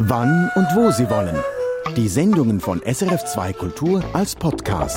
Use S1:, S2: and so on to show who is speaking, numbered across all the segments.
S1: wann und wo Sie wollen. Die Sendungen von SRF2 Kultur als Podcast.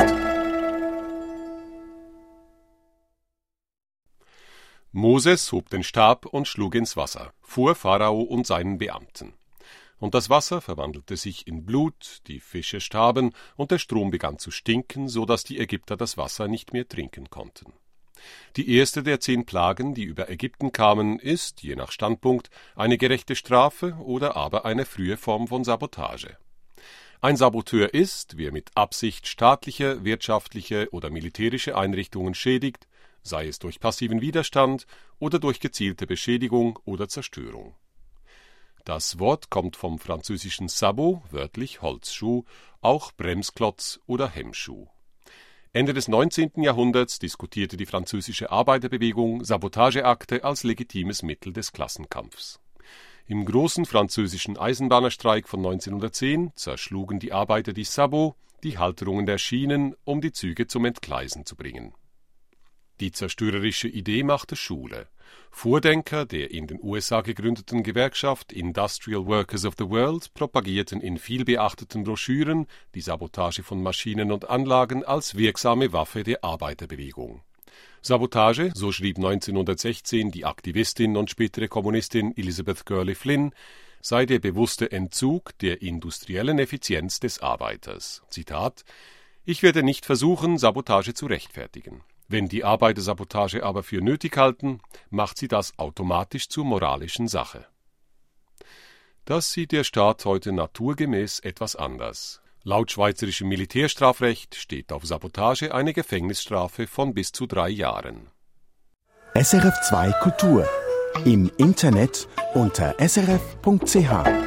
S2: Moses hob den Stab und schlug ins Wasser, vor Pharao und seinen Beamten. Und das Wasser verwandelte sich in Blut, die Fische starben und der Strom begann zu stinken, so dass die Ägypter das Wasser nicht mehr trinken konnten. Die erste der 10 Plagen, die über Ägypten kamen, ist, je nach Standpunkt, eine gerechte Strafe oder aber eine frühe Form von Sabotage. Ein Saboteur ist, wer mit Absicht staatliche, wirtschaftliche oder militärische Einrichtungen schädigt, sei es durch passiven Widerstand oder durch gezielte Beschädigung oder Zerstörung. Das Wort kommt vom französischen Sabot, wörtlich Holzschuh, auch Bremsklotz oder Hemmschuh. Ende des 19. Jahrhunderts diskutierte die französische Arbeiterbewegung Sabotageakte als legitimes Mittel des Klassenkampfs. Im großen französischen Eisenbahnerstreik von 1910 zerschlugen die Arbeiter die Sabots, die Halterungen der Schienen, um die Züge zum Entgleisen zu bringen. Die zerstörerische Idee machte Schule. Vordenker der in den USA gegründeten Gewerkschaft Industrial Workers of the World propagierten in vielbeachteten Broschüren die Sabotage von Maschinen und Anlagen als wirksame Waffe der Arbeiterbewegung. Sabotage, so schrieb 1916 die Aktivistin und spätere Kommunistin Elizabeth Gurley Flynn, sei der bewusste Entzug der industriellen Effizienz des Arbeiters. Zitat: Ich werde nicht versuchen, Sabotage zu rechtfertigen. Wenn die Arbeiter Sabotage aber für nötig halten, macht sie das automatisch zur moralischen Sache. Das sieht der Staat heute naturgemäß etwas anders. Laut schweizerischem Militärstrafrecht steht auf Sabotage eine Gefängnisstrafe von bis zu 3 Jahren.
S1: SRF2 Kultur. Im Internet unter srf.ch.